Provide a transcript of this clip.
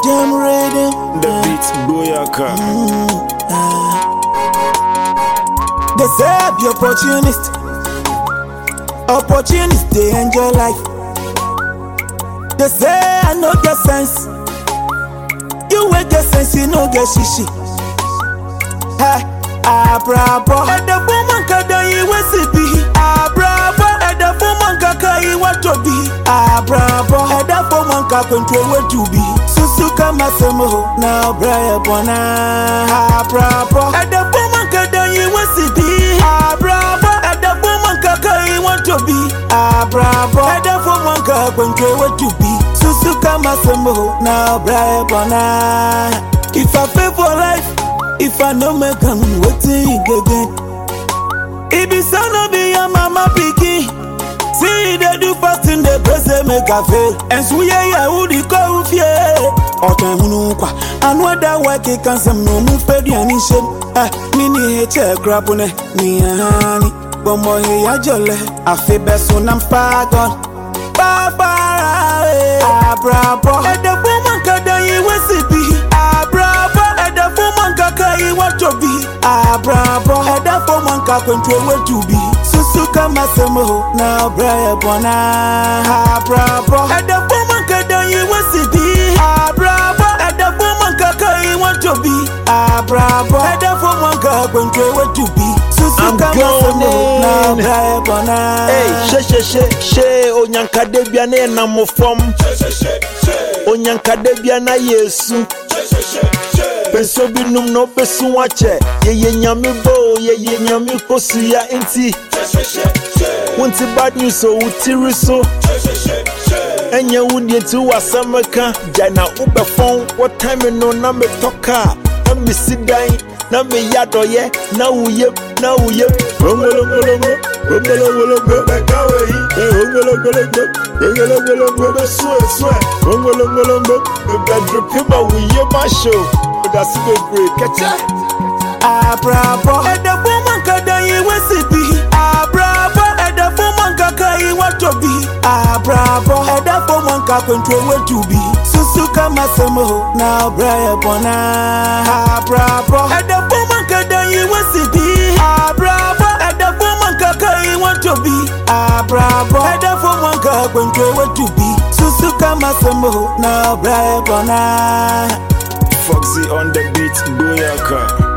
Jam ready. The beat Boyaka. They say be opportunist. Opportunist, they enjoy life. They say I no get sense. You will get sense, you no get shishi. Bravo. And the woman kada you will see be. Bravo. And the woman kaka you want to be. Bravo. And the woman kaka control what to be. Susuka masemo now braya bona. Bravo. And the woman kada you will see be. Bravo. And the woman kaka you want to be. Bravo. And the woman kaka control what to be. Susuka masemo now braya bona. If I pay for life. If I no make them waiting again, it be son of your mama picky. See they do fast in the press make a fail. And so yeah, who the call fear? Or time no qua. And what that work it can some no move for the anishan. Mini hair crap on it, me honey. But more here jolly. I feel best when I'm far gone. Baba, bravo. And the woman can you will see be. Want to be bravo. And that for one can control what to be. Susuka masemo now braya bona. Bravo. And the woman can you want to be. Bravo. And the woman can want to be. Bravo. And that for one can control what to be. Susuka masemo now braya bona. Hey, she onyanka debia na enamo fom. Onyanka debia na Yesu. Penso binum no besu wache. Ye nyami bo, ye nyami kosu ya inti. Wanti bad news so utiri so. Enye wudye tu wasameka. Jana ube phone. What time you know na me toka. Na me sidai. Na me yado ye. Na uye. Romolongolongo. Romolongolongo. Bekawe yi. Romolongolongo. Romolongolongo. Swe. Romolongolongo. Bedripiba uye masho. That's the great catcher. Bravo. And the woman can you will see be. Bravo. And the woman kaka you want to be. Bravo. And the woman can control what to be. Susuka masemo now braya bona. Bravo. And the woman can you will see be. Bravo. And the woman kaka you want to be. Bravo. And the woman can control what to be. Susuka masemo now braya bona. Foxy on the beat, Boyaka.